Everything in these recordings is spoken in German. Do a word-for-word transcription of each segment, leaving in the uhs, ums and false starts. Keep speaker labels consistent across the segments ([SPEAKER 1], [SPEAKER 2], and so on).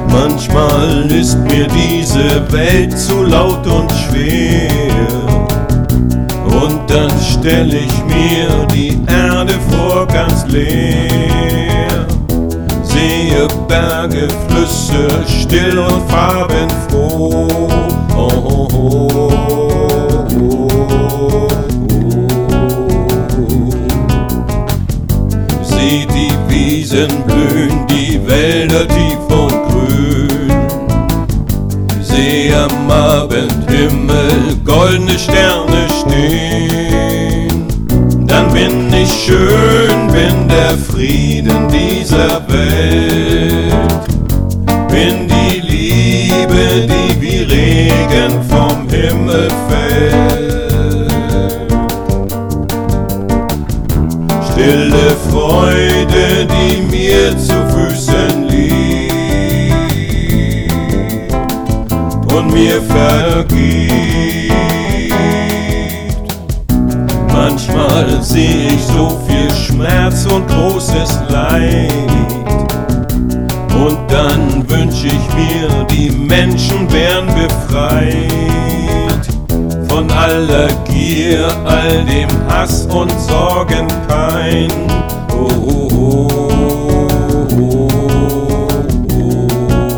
[SPEAKER 1] Manchmal ist mir diese Welt zu laut und schwer, und dann stell ich mir die Erde vor ganz leer. Sehe Berge, Flüsse, still und farbenfroh. Oh, oh, oh, oh, oh. Sieh die Wiesen blühen, die Wälder tief und grün. Seh am Abendhimmel goldene Sterne stehen. Dann bin ich schön, bin der Frieden dieser Welt. Bin die Liebe, die wie Regen vom Himmel fällt. Stille Freude, die mir zu Füßen liegt und mir vergibt. Manchmal seh ich so viel Schmerz und großes Leid, und dann wünsch ich mir, die Menschen wären befreit von aller Gier, all dem Hass und Sorgenpein. Oh, oh, oh, oh, oh.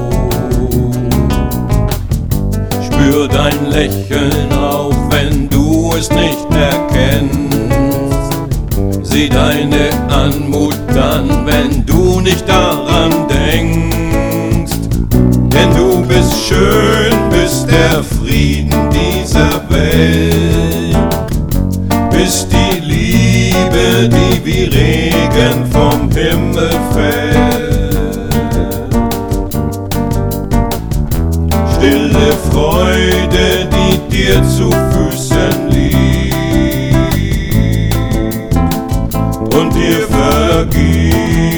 [SPEAKER 1] Spür dein Lächeln, auch wenn du es nicht erkennst. Sieh deine Anmut dann, wenn du nicht daran denkst. Denn du bist schön, bist der Frieden dieser Welt. Bist die Liebe, die wie Regen vom Himmel fällt. Stille Freude, die dir zu Füßen liegt und dir vergibt.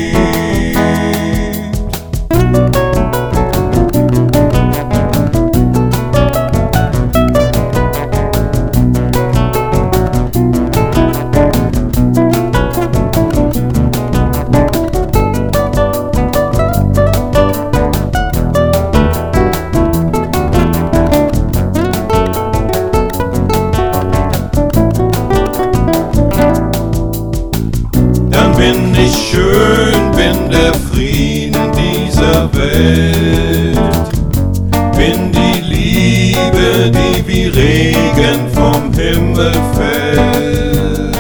[SPEAKER 1] Bin ich schön, bin der Frieden dieser Welt. Bin die Liebe, die wie Regen vom Himmel fällt.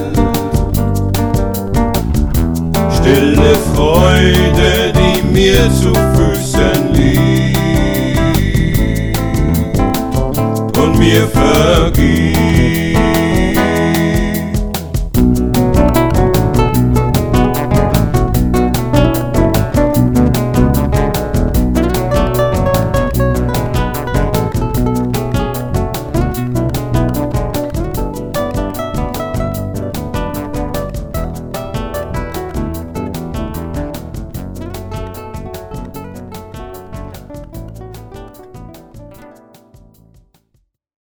[SPEAKER 1] Stille Freude, die mir zu Füßen liegt und mir vergibt.